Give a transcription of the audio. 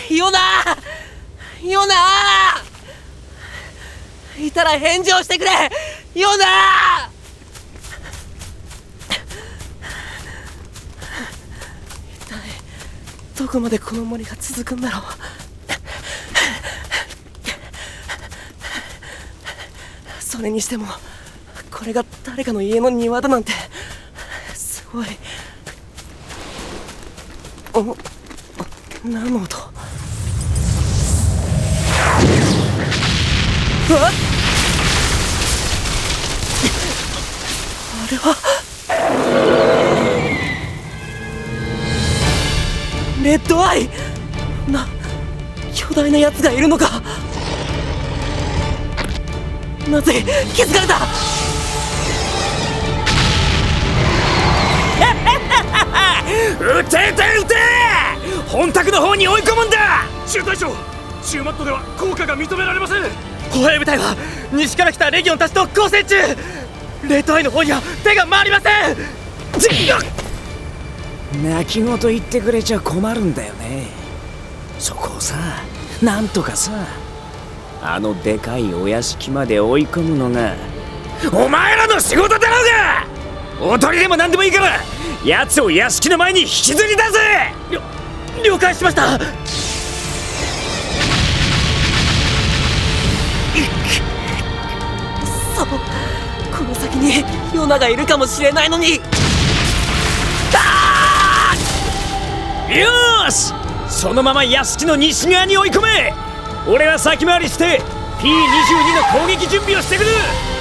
ヨナヨナいたら返事をしてくれヨナ一体どこまでこの森が続くんだろう。それにしてもこれが誰かの家の庭だなんてすごい。何の音。あれはレッドアイ。巨大なやつがいるのか。まずい、気づかれた。 撃て撃て撃て。本宅の方に追い込むんだ。 中隊長、中マットでは効果が認められません。 歩兵部隊は西から来たレギオンたちと交戦中。レッドアイの方には手が回りません。 泣き言言ってくれちゃ困るんだよね。そこをさ、なんとかさ、あのでかいお屋敷まで追い込むのがお前らの仕事だろうが。おとりでも何でもいいから奴を屋敷の前に引きずり出せ。 了解しました。そう、この先にヨナがいるかもしれないのに。 よーし、そのまま屋敷の西側に追い込め。俺は先回りして P22 の攻撃準備をしてくる。